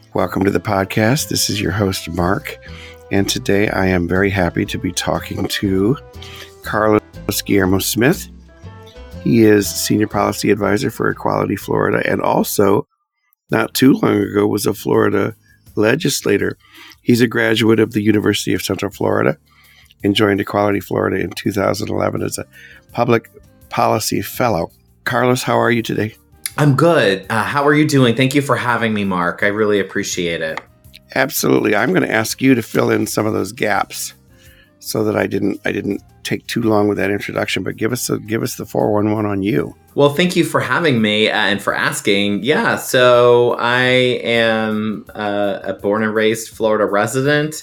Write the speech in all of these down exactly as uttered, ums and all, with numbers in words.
Welcome to the podcast. This is your host, Mark, and today I am very happy to be talking to Carlos Guillermo Smith. He is Senior Policy Advisor for Equality Florida, and also, not too long ago, was a Florida legislator. He's a graduate of the University of Central Florida and joined Equality Florida in two thousand eleven as a Public Policy Fellow. Carlos, how are you today? I'm good. Uh, how are you doing? Thank you for having me, Mark. I really appreciate it. Absolutely. I'm going to ask you to fill in some of those gaps so that I didn't I didn't take too long with that introduction, but give us a, give us the four one one on you. Well, thank you for having me uh, and for asking. Yeah, so I am uh, a born and raised Florida resident.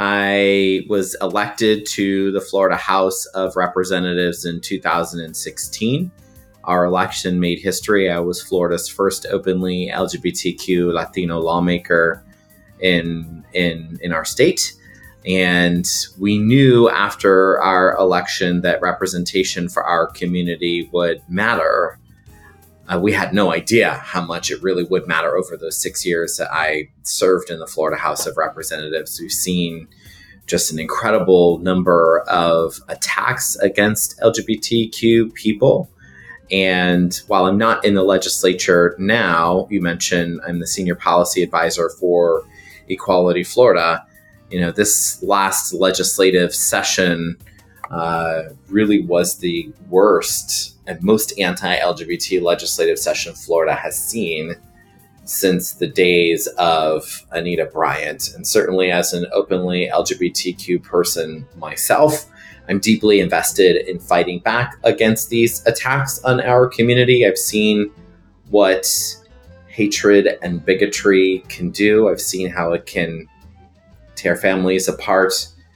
I was elected to the Florida House of Representatives in two thousand sixteen. Our election made history. I was Florida's first openly L G B T Q Latino lawmaker in in in our state. And we knew after our election that representation for our community would matter. Uh, we had no idea how much it really would matter over those six years that I served in the Florida House of Representatives. We've seen just an incredible number of attacks against L G B T Q people. And while I'm not in the legislature now, you mentioned I'm the Senior Policy Advisor for Equality Florida. You know, this last legislative session uh, really was the worst and most anti-L G B T legislative session Florida has seen since the days of Anita Bryant. And certainly as an openly L G B T Q person myself, I'm deeply invested in fighting back against these attacks on our community. I've seen what hatred and bigotry can do. I've seen how it can tear families apart.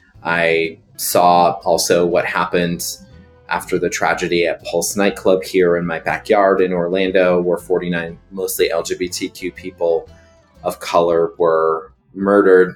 I saw also what happened after the tragedy at Pulse nightclub here in my backyard in Orlando, where forty-nine mostly L G B T Q people of color were murdered.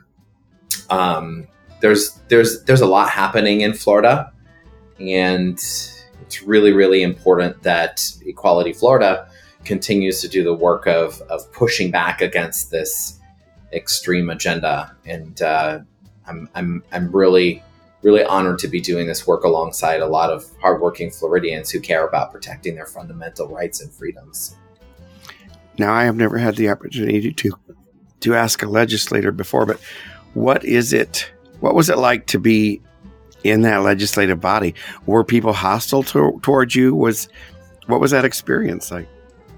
Um, there's there's there's a lot happening in Florida, and it's really, really important that Equality Florida continues to do the work of of pushing back against this extreme agenda. And uh, I'm I'm I'm really really honored to be doing this work alongside a lot of hardworking Floridians who care about protecting their fundamental rights and freedoms. Now, I have never had the opportunity to to ask a legislator before, but what is it? What was it like to be in that legislative body? Were people hostile to, towards you? Was what was that experience like?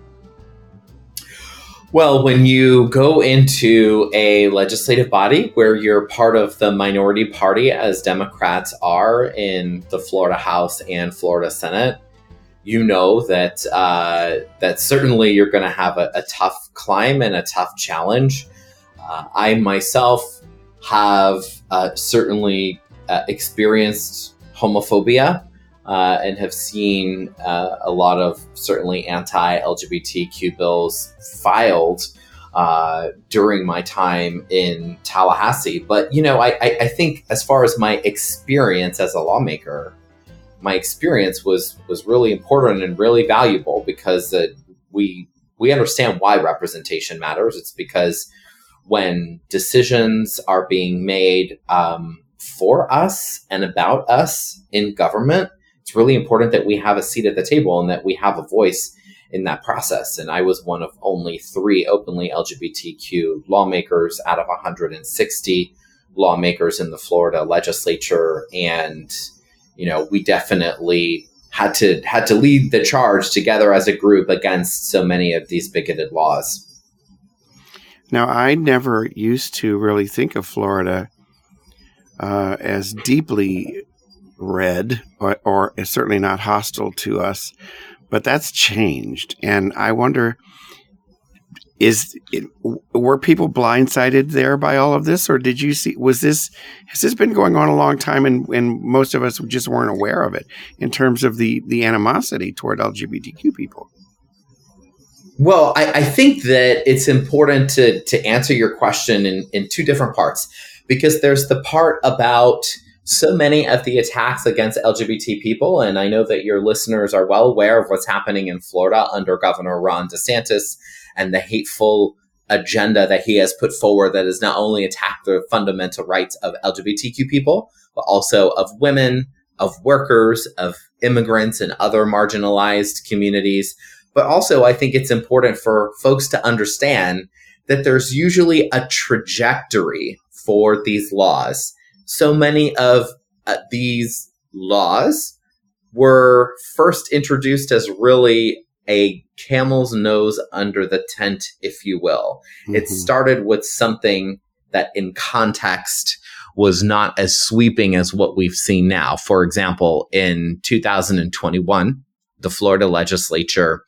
Well, when you go into a legislative body where you're part of the minority party, as Democrats are in the Florida House and Florida Senate, you know that uh, that certainly you're going to have a, a tough climb and a tough challenge. Uh, I myself have uh, certainly uh, experienced homophobia uh, and have seen uh, a lot of certainly anti-L G B T Q bills filed uh, during my time in Tallahassee. But, you know, I, I, I think as far as my experience as a lawmaker, my experience was was really important and really valuable because uh, we we understand why representation matters. It's because when decisions are being made um, for us and about us in government, it's really important that we have a seat at the table and that we have a voice in that process. And I was one of only three openly L G B T Q lawmakers out of one hundred sixty lawmakers in the Florida legislature. And, you know, we definitely had to had to lead the charge together as a group against so many of these bigoted laws. Now, I never used to really think of Florida uh, as deeply red or, or certainly not hostile to us, but that's changed. And I wonder, is it, were people blindsided there by all of this, or did you see, was this, has this been going on a long time and, and most of us just weren't aware of it in terms of the, the animosity toward L G B T Q people? Well, I, I think that it's important to to answer your question in, in two different parts, because there's the part about so many of the attacks against L G B T people. And I know that your listeners are well aware of what's happening in Florida under Governor Ron DeSantis and the hateful agenda that he has put forward that has not only attacked the fundamental rights of L G B T Q people, but also of women, of workers, of immigrants and other marginalized communities. But also, I think it's important for folks to understand that there's usually a trajectory for these laws. So many of uh, these laws were first introduced as really a camel's nose under the tent, if you will. Mm-hmm. It started with something that in context was not as sweeping as what we've seen now. For example, in two thousand twenty-one, the Florida legislature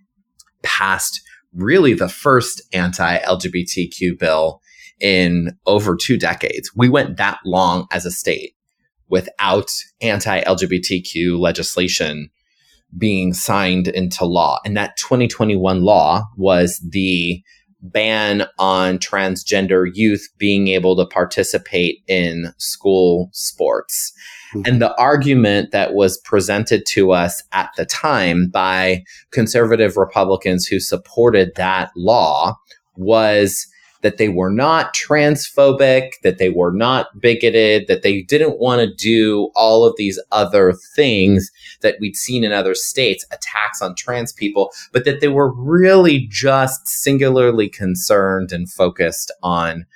passed really the first anti-L G B T Q bill in over two decades. We went that long as a state without anti-L G B T Q legislation being signed into law. And that twenty twenty-one law was the ban on transgender youth being able to participate in school sports. Mm-hmm. And the argument that was presented to us at the time by conservative Republicans who supported that law was that they were not transphobic, that they were not bigoted, that they didn't want to do all of these other things that we'd seen in other states, attacks on trans people, but that they were really just singularly concerned and focused on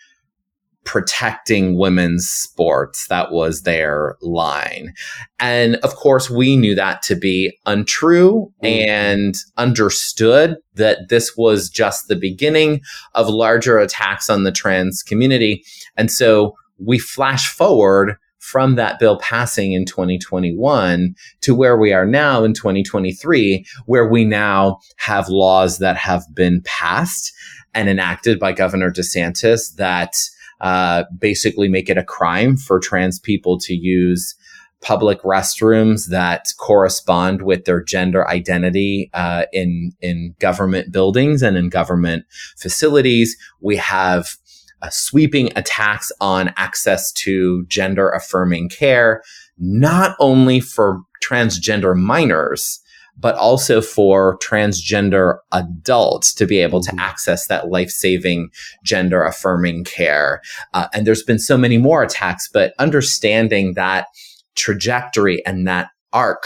protecting women's sports. That was their line. And of course, we knew that to be untrue and understood that this was just the beginning of larger attacks on the trans community. And so we flash forward from that bill passing in twenty twenty-one to where we are now in twenty twenty-three, where we now have laws that have been passed and enacted by Governor DeSantis that Uh, basically make it a crime for trans people to use public restrooms that correspond with their gender identity uh, in in government buildings and in government facilities. We have uh, sweeping attacks on access to gender affirming care, not only for transgender minors, but also for transgender adults to be able to access that life-saving gender affirming care. Uh, and there's been so many more attacks, but understanding that trajectory and that arc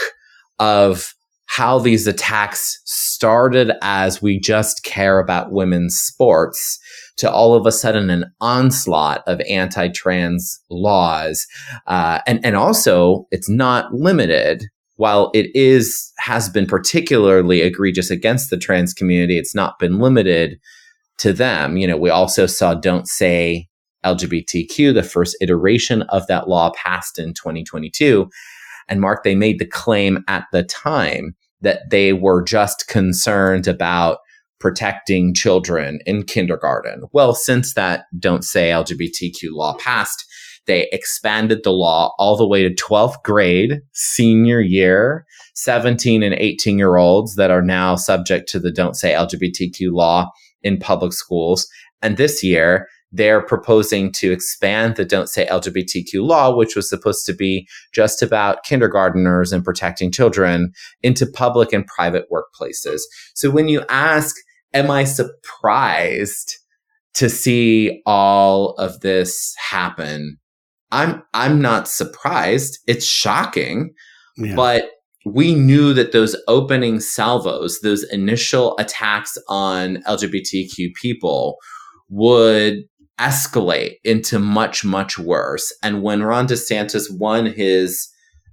of how these attacks started as we just care about women's sports to all of a sudden an onslaught of anti-trans laws. Uh, and, and also it's not limited. While it is, has been particularly egregious against the trans community, it's not been limited to them. You know, we also saw Don't Say L G B T Q, the first iteration of that law passed in twenty twenty-two. And Mark, they made the claim at the time that they were just concerned about protecting children in kindergarten. Well, since that Don't Say L G B T Q law passed, they expanded the law all the way to twelfth grade, senior year, seventeen and eighteen year olds that are now subject to the Don't Say L G B T Q law in public schools. And this year, they're proposing to expand the Don't Say L G B T Q law, which was supposed to be just about kindergarteners and protecting children, into public and private workplaces. So when you ask, am I surprised to see all of this happen? I'm I'm not surprised. It's shocking, yeah. But we knew that those opening salvos, those initial attacks on L G B T Q people would escalate into much, much worse. And when Ron DeSantis won his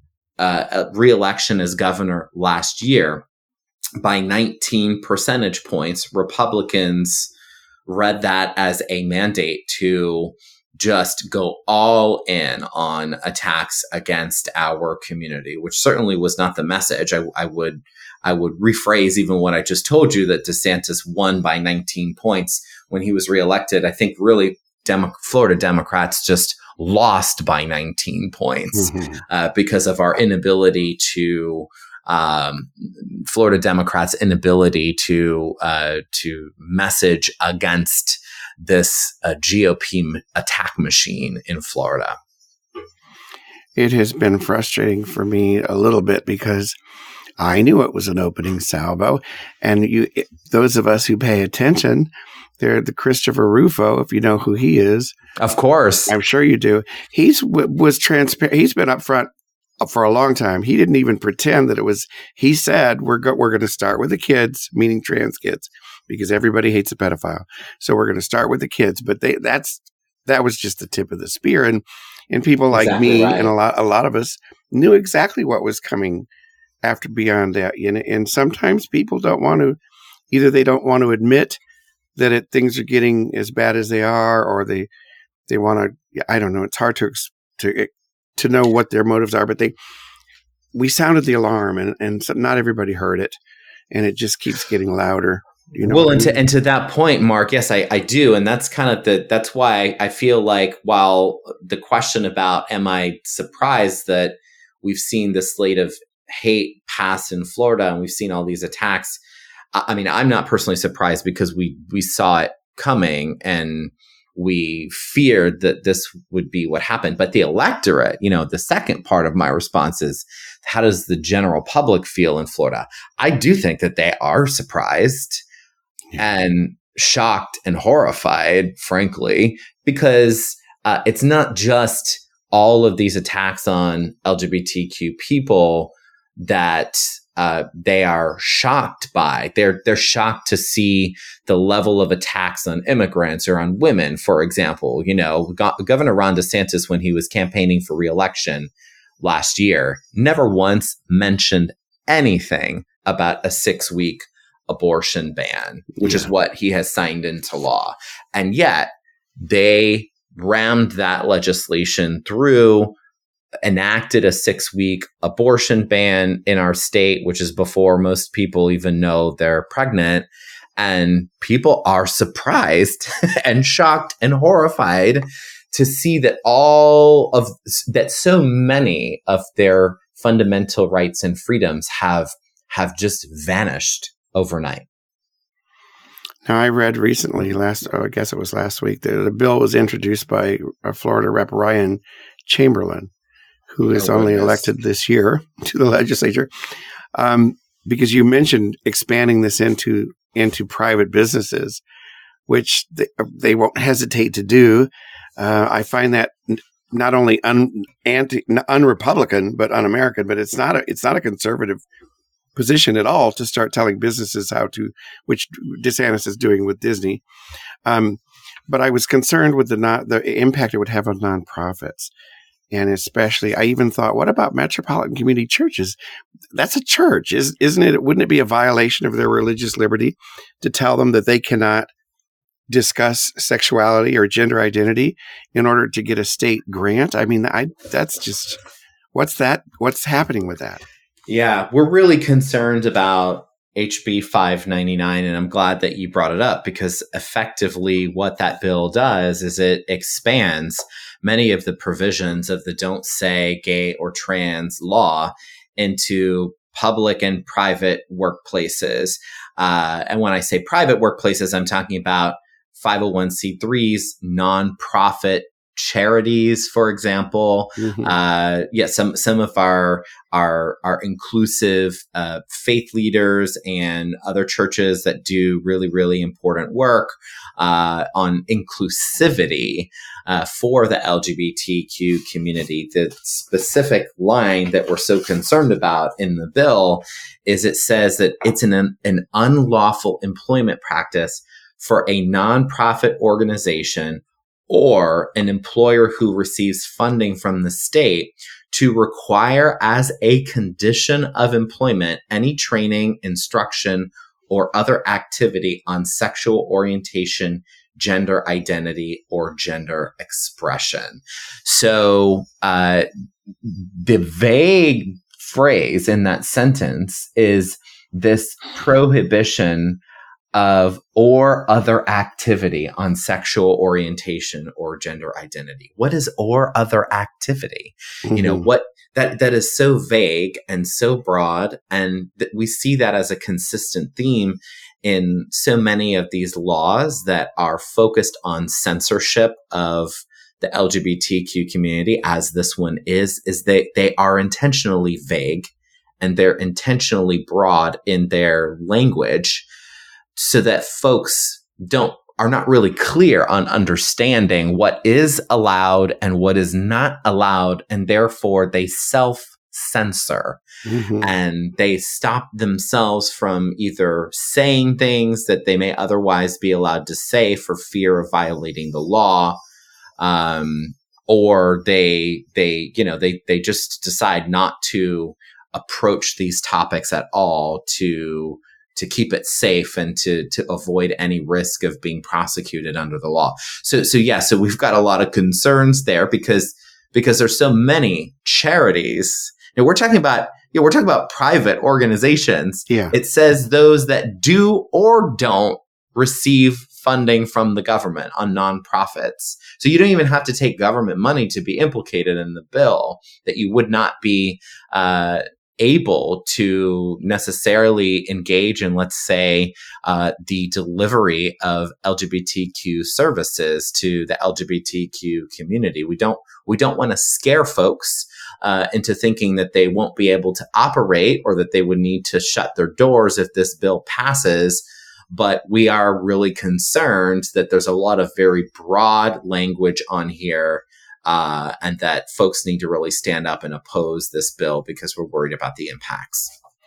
uh, re-election as governor last year by nineteen percentage points, Republicans read that as a mandate to just go all in on attacks against our community, which certainly was not the message. I, I would I would rephrase even what I just told you, that DeSantis won by nineteen points when he was reelected. I think really Demo- Florida Democrats just lost by nineteen points mm-hmm. uh, because of our inability to um, Florida Democrats' inability to uh, to message against this uh, G O P m- attack machine in Florida. It has been frustrating for me a little bit because I knew it was an opening salvo. And you, those of us who pay attention, they're the Christopher Rufo, if you know who he is. Of course. I'm sure you do. He's was transparent. He's been up front for a long time. He didn't even pretend that it was, he said, we're go- we're going to start with the kids, meaning trans kids, because everybody hates a pedophile. So we're going to start with the kids. But they, that's, that was just the tip of the spear. And, and people like Exactly me right. and a lot, a lot of us knew exactly what was coming after beyond that. And, and sometimes people don't want to, either they don't want to admit that it, things are getting as bad as they are, or they, they want to, I don't know. It's hard to, to, to know what their motives are, but they, we sounded the alarm, and, and so not everybody heard it, and it just keeps getting louder. You know well, and I mean? to, and to that point, Mark, yes, I, I do. And that's kind of the, that's why I feel like while the question about, am I surprised that we've seen the slate of hate pass in Florida and we've seen all these attacks. I, I mean, I'm not personally surprised because we, we saw it coming and we feared that this would be what happened. But the electorate, you know, the second part of my response is, how does the general public feel in Florida? I do think that they are surprised yeah. and shocked and horrified, frankly, because uh, it's not just all of these attacks on L G B T Q people that uh, they are shocked by. They're they're shocked to see the level of attacks on immigrants or on women, for example. You know, Go- Governor Ron DeSantis, when he was campaigning for re-election last year, never once mentioned anything about a six-week abortion ban, which yeah. is what he has signed into law. And yet they rammed that legislation through, enacted a six-week abortion ban in our state, which is before most people even know they're pregnant. And people are surprised and shocked and horrified to see that all of that so many of their fundamental rights and freedoms have have just vanished overnight. Now, I read recently, last oh, I guess it was last week, that a bill was introduced by Florida Rep Ryan Chamberlain, who is oh, only elected this year to the legislature, um, because you mentioned expanding this into into private businesses, which they, they won't hesitate to do. Uh, I find that not only un, anti, un-Republican, but un-American, but it's not a, it's not a conservative position at all to start telling businesses how to, which DeSantis is doing with Disney. Um, but I was concerned with the not, the impact it would have on nonprofits. And especially, I even thought, what about metropolitan community churches? That's a church, is, isn't it? Wouldn't it be a violation of their religious liberty to tell them that they cannot discuss sexuality or gender identity in order to get a state grant? I mean, I that's just, what's that? What's happening with that? Yeah, we're really concerned about H B five ninety-nine, and I'm glad that you brought it up, because effectively what that bill does is it expands many of the provisions of the Don't Say Gay or Trans law into public and private workplaces. Uh, and when I say private workplaces, I'm talking about five oh one c threes, nonprofit charities, for example. Mm-hmm. Uh, yeah, some some of our our our inclusive uh, faith leaders and other churches that do really really important work uh, on inclusivity uh, for the L G B T Q community. The specific line that we're so concerned about in the bill is it says that it's an an unlawful employment practice for a nonprofit organization or an employer who receives funding from the state to require as a condition of employment any training, instruction, or other activity on sexual orientation, gender identity, or gender expression. So uh, the vague phrase in that sentence is this prohibition of or other activity on sexual orientation or gender identity. What is or other activity? Mm-hmm. You know, what that that is so vague and so broad, and that we see that as a consistent theme in so many of these laws that are focused on censorship of the L G B T Q community, as this one is, is they they are intentionally vague and they're intentionally broad in their language so that folks don't are not really clear on understanding what is allowed and what is not allowed, and therefore they self-censor. Mm-hmm. And they stop themselves from either saying things that they may otherwise be allowed to say for fear of violating the law, um, or they they you know they they just decide not to approach these topics at all to to keep it safe and to to avoid any risk of being prosecuted under the law. So so yeah, so we've got a lot of concerns there because because there's so many charities. You know, we're talking about you know, we're talking about private organizations. Yeah. It says those that do or don't receive funding from the government on nonprofits. So you don't even have to take government money to be implicated in the bill, that you would not be uh, able to necessarily engage in, let's say, uh, the delivery of L G B T Q services to the L G B T Q community. We don't we don't want to scare folks uh, into thinking that they won't be able to operate or that they would need to shut their doors if this bill passes. But we are really concerned that there's a lot of very broad language on here, uh, and that folks need to really stand up and oppose this bill because we're worried about the impacts.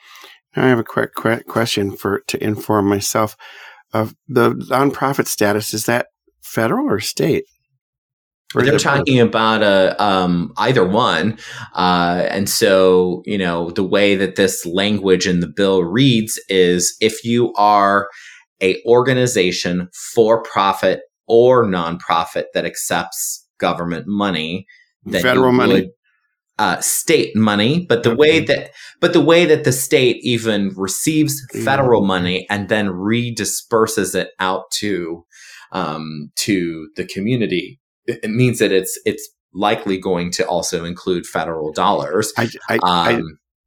I have a quick que- question for to inform myself of the nonprofit status. Is that federal or state? Or They're talking both? about a, um, either one. Uh, and so, you know, the way that this language in the bill reads is if you are a organization, for profit or nonprofit that accepts government money, then federal you money, would, uh, state money. But the okay. way that, but the way that the state even receives federal yeah. money and then redisperses it out to, um, to the community, it means that it's it's likely going to also include federal dollars. I I, um,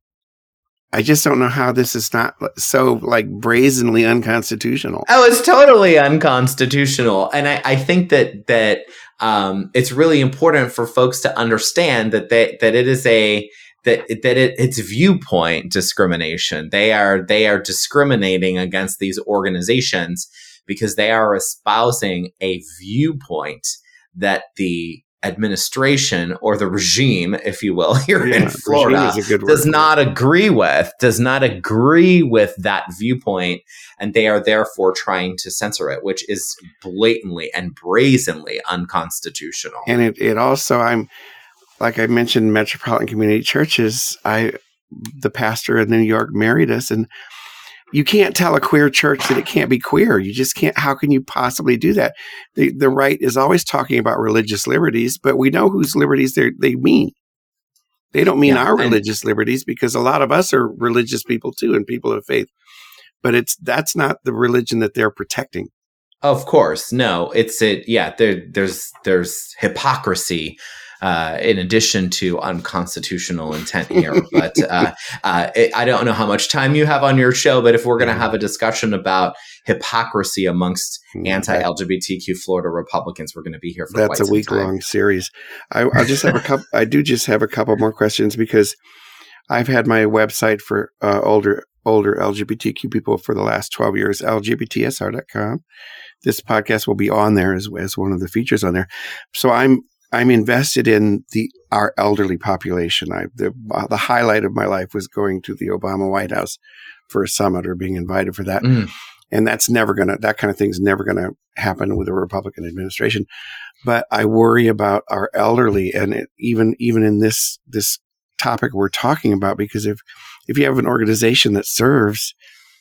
I I just don't know how this is not so like brazenly unconstitutional. Oh, it's totally unconstitutional, and I, I think that that um, it's really important for folks to understand that they, that it is a that that it, it's viewpoint discrimination. They are they are discriminating against these organizations because they are espousing a viewpoint that the administration or the regime, if you will, here yeah, in Florida does not agree with, does not agree with that viewpoint. And they are therefore trying to censor it, which is blatantly and brazenly unconstitutional. And it, it also, I'm, like I mentioned, Metropolitan Community Churches, I, the pastor in New York married us, and you can't tell a queer church that it can't be queer. You just can't. How can you possibly do that? The the right is always talking about religious liberties, but we know whose liberties they they mean. They don't mean yeah, our religious liberties, because a lot of us are religious people too and people of faith. But it's that's not the religion that they're protecting. Of course, no. It's it. Yeah, there there's there's hypocrisy. Uh, in addition to unconstitutional intent here. But uh, uh, it, I don't know how much time you have on your show, but if we're going to have a discussion about hypocrisy amongst anti-L G B T Q Florida Republicans, we're going to be here for That's quite some time. That's a week-long series. I, I just have a couple. I do just have a couple more questions, because I've had my website for uh, older older L G B T Q people for the last twelve years, L G B T S R dot com. This podcast will be on there as, as one of the features on there. So I'm I'm invested in the our elderly population. I the uh, the highlight of my life was going to the Obama White House for a summit, or being invited for that. Mm. And that's never gonna that kind of thing's never gonna happen with a Republican administration. But I worry about our elderly, and it, even even in this this topic we're talking about, because if if you have an organization that serves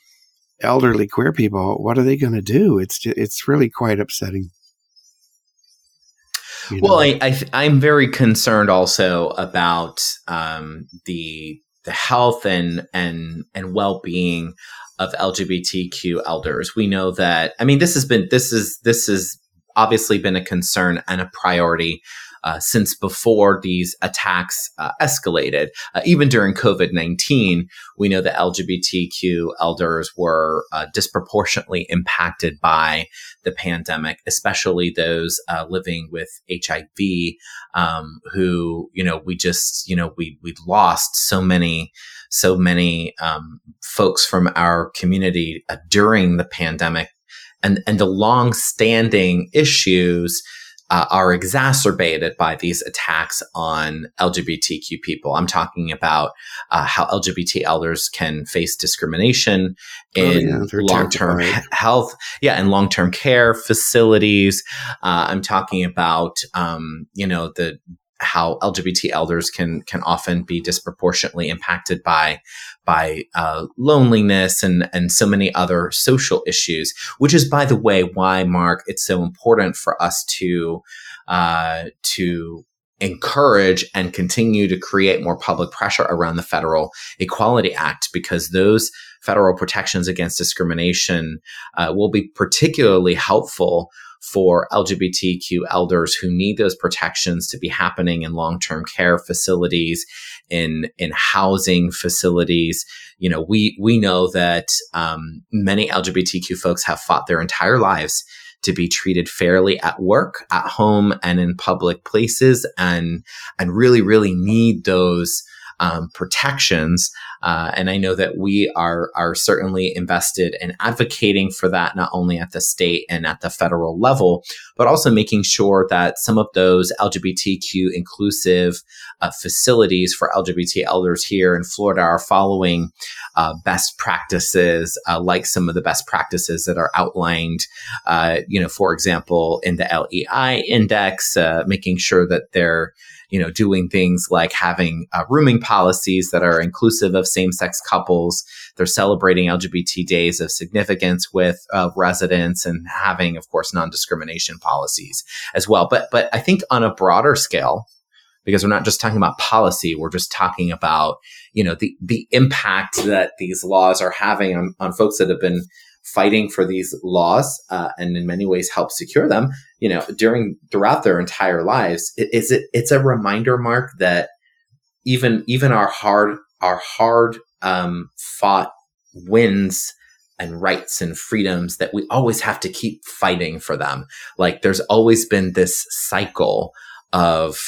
elderly queer people, what are they going to do? It's just, it's really quite upsetting. You know? Well, I, I, I'm very concerned also about um, the the health and and and well-being of L G B T Q elders. We know that. I mean, this has been this is this is obviously been a concern and a priority Uh, since before these attacks uh, escalated. Uh, even during COVID nineteen, we know that L G B T Q elders were uh, disproportionately impacted by the pandemic, especially those uh, living with H I V, um, who, you know, we just, you know, we, we lost so many, so many um, folks from our community uh, during the pandemic, and, and the long-standing issues Uh, are exacerbated by these attacks on L G B T Q people. I'm talking about uh, how L G B T elders can face discrimination in oh, yeah, long-term he- health, yeah, in long-term care facilities. Uh, I'm talking about, um, you know, the how L G B T elders can can often be disproportionately impacted by by uh, loneliness and and so many other social issues. Which is, by the way, why, Mark, it's so important for us to uh, to encourage and continue to create more public pressure around the Federal Equality Act, because those federal protections against discrimination uh, will be particularly helpful for L G B T Q elders who need those protections to be happening in long-term care facilities, in in housing facilities. You know, we we know that um, many L G B T Q folks have fought their entire lives to be treated fairly at work, at home, and in public places, and and really, really need those um, protections. Uh, and I know that we are are certainly invested in advocating for that, not only at the state and at the federal level, but also making sure that some of those L G B T Q inclusive uh, facilities for L G B T elders here in Florida are following uh, best practices, uh, like some of the best practices that are outlined, uh, you know, for example, in the L E I index, uh, making sure that they're you know, doing things like having uh, rooming policies that are inclusive of same-sex couples. They're celebrating L G B T days of significance with uh, residents, and having, of course, non-discrimination policies as well. But but I think on a broader scale, because we're not just talking about policy, we're just talking about, you know, the the impact that these laws are having on, on folks that have been fighting for these laws, uh, and in many ways help secure them, you know, during throughout their entire lives. It, is it? It's a reminder, Mark, that even even our hard our hard um, fought wins and rights and freedoms, that we always have to keep fighting for them. Like there's always been this cycle of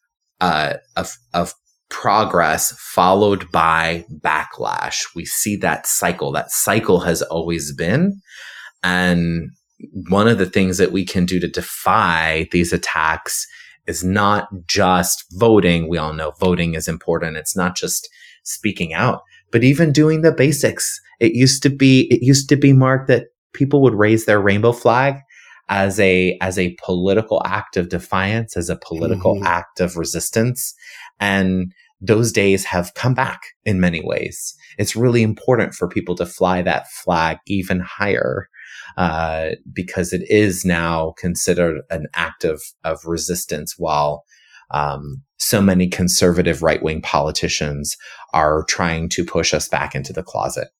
uh, of of progress followed by backlash. We see that cycle. That cycle has always been. And one of the things that we can do to defy these attacks is not just voting. We all know voting is important. It's not just speaking out, but even doing the basics. It used to be, it used to be, Mark, that people would raise their rainbow flag as a, as a political act of defiance, as a political mm-hmm. act of resistance. And those days have come back in many ways. It's really important for people to fly that flag even higher, uh, because it is now considered an act of, of resistance, while um, so many conservative right-wing politicians are trying to push us back into the closet.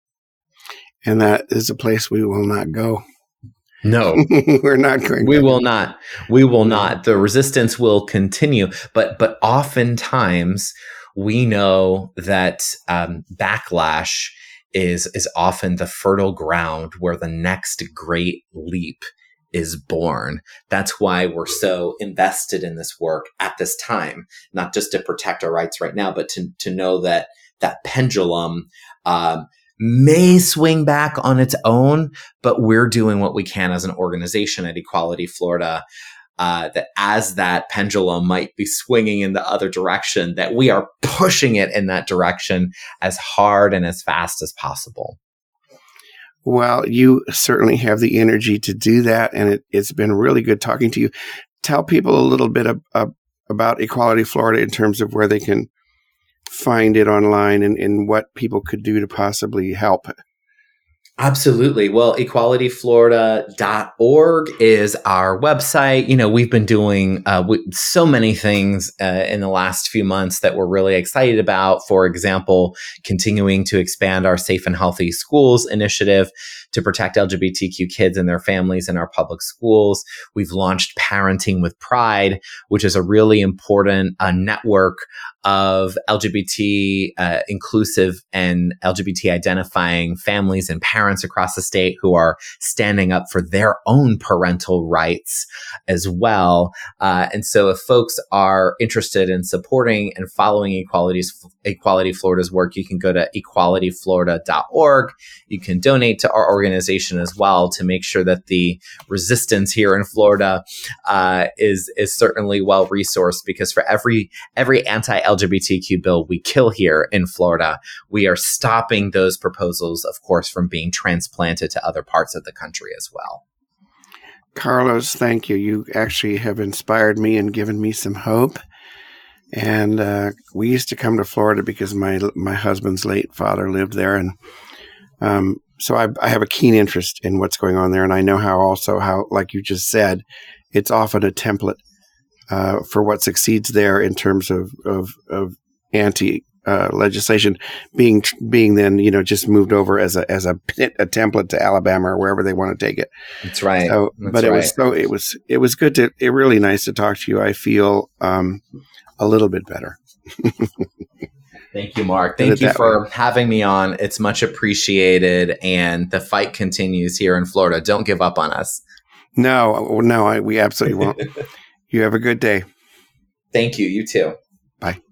And that is a place we will not go. No, we're not going. We will not. We will not. The resistance will continue. But but oftentimes we know that um, backlash is is often the fertile ground where the next great leap is born. That's why we're so invested in this work at this time, not just to protect our rights right now, but to to know that that pendulum Um, may swing back on its own, but we're doing what we can as an organization at Equality Florida, uh, that as that pendulum might be swinging in the other direction, that we are pushing it in that direction as hard and as fast as possible. Well, you certainly have the energy to do that, and it, it's been really good talking to you. Tell people a little bit of, of, about Equality Florida in terms of where they can find it online, and, and what people could do to possibly help. Absolutely. Well, equality florida dot org is our website. You know, we've been doing uh, we, so many things uh, in the last few months that we're really excited about. For example, continuing to expand our Safe and Healthy Schools initiative to protect L G B T Q kids and their families in our public schools. We've launched Parenting with Pride, which is a really important uh, network of L G B T uh, inclusive and L G B T identifying families and parents across the state who are standing up for their own parental rights as well. Uh, and so if folks are interested in supporting and following Equality's, Equality Florida's work, you can go to equality florida dot org. You can donate to our organization as well to make sure that the resistance here in Florida uh, is is certainly well resourced, because for every every anti-L G B T Q bill we kill here in Florida, we are stopping those proposals, of course, from being transplanted to other parts of the country as well. Carlos, thank you. You actually have inspired me and given me some hope. And uh, we used to come to Florida because my my husband's late father lived there, and um, so I, I have a keen interest in what's going on there. And I know how also how, like you just said, it's often a template uh, for what succeeds there in terms of of, of anti uh, legislation being being then you know just moved over as a as a a template to Alabama or wherever they want to take it. That's right. So, That's but right. it was so it was it was good to it really nice to talk to you. I feel um, a little bit better. Thank you, Mark. Thank you for way. having me on. It's much appreciated, and the fight continues here in Florida. Don't give up on us. No, no, I, we absolutely won't. You have a good day. Thank you. You too. Bye.